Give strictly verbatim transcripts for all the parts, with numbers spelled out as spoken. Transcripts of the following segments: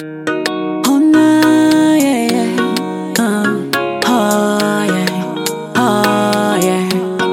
Oh no, yeah, yeah. Uh, oh yeah, oh yeah.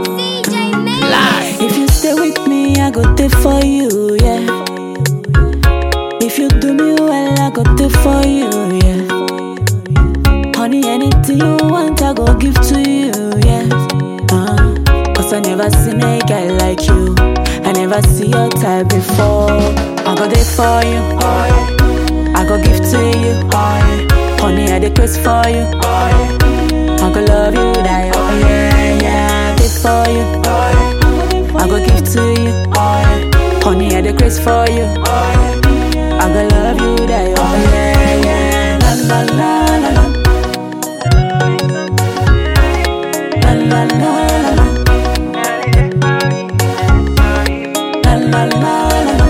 If you stay with me, I go there for you, yeah. If you do me well, I go there for you, yeah. Honey, anything you want, I go give to you, yeah. Uh, Cause I never seen a guy like you. I never see your type before. I go there for you, I go give to you, honey, I dey craze for you, I go love you, die, oh yeah, yeah. There for you, I go give to you, honey, I dey craze for you, I go love you, die, oh yeah, yeah. La la la la la, la la la la la, la la la la la.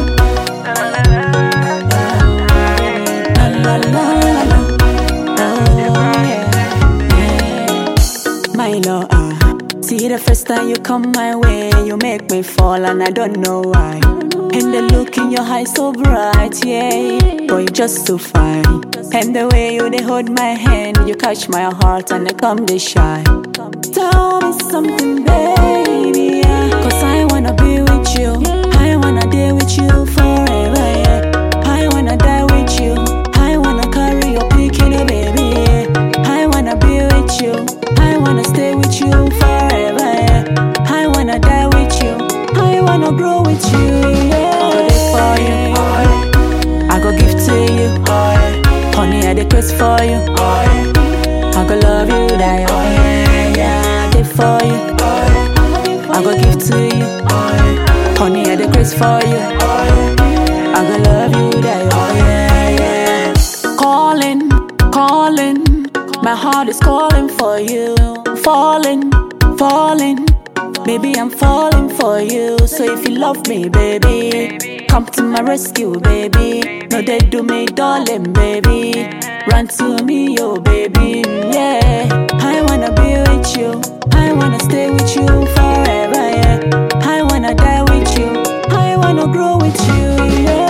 La la la la, oh yeah, yeah. My love, ah, see the first time you come my way, you make me fall and I don't know why. And the look in your eyes so bright, yeah. Boy, you just so fine. And the way you they hold my hand, you catch my heart and I come they shy. Tell me something, baby, yeah. Cause I wanna be with you, I wanna stay with you forever, yeah. I wanna die with you, I wanna carry your picking, baby. I wanna be with you, I wanna stay with you forever, yeah. I wanna die with you, I wanna grow with you, yeah. I go there for you, I go give to you, honey, I dey craze for you, I go love you, die, oh yeah, yeah. There for you, I go give to you, honey, I dey craze for you, I go love you, die, oh yeah, yeah. Calling, calling, my heart is calling for you. Falling, falling, baby, I'm falling for you. So if you love me, baby, come to my rescue, baby. No, they do me, darling, baby. Run to me, yo, baby, yeah. I wanna be with you, I wanna stay with you forever, yeah. I wanna die with you, I wanna grow with you, yeah.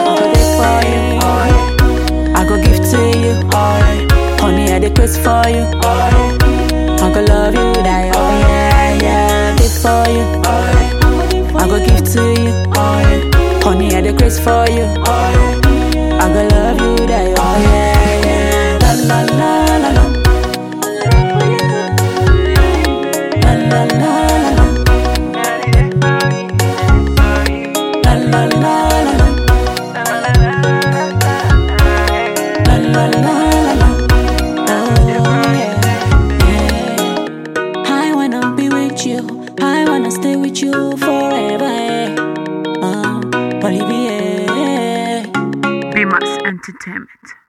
I go give to you, honey, I dey craze for you, I go love you, die, oh yeah, yeah. There for you, I go give to you, honey, I dey craze for you, I go love you, die, oh yeah, yeah. La la la la la, la la la la la, la la la la la, la la la la la, oh yeah, yeah. I wanna be with you, I wanna stay with you forever, yeah. Uh, Olivia, B-Max Entertainment.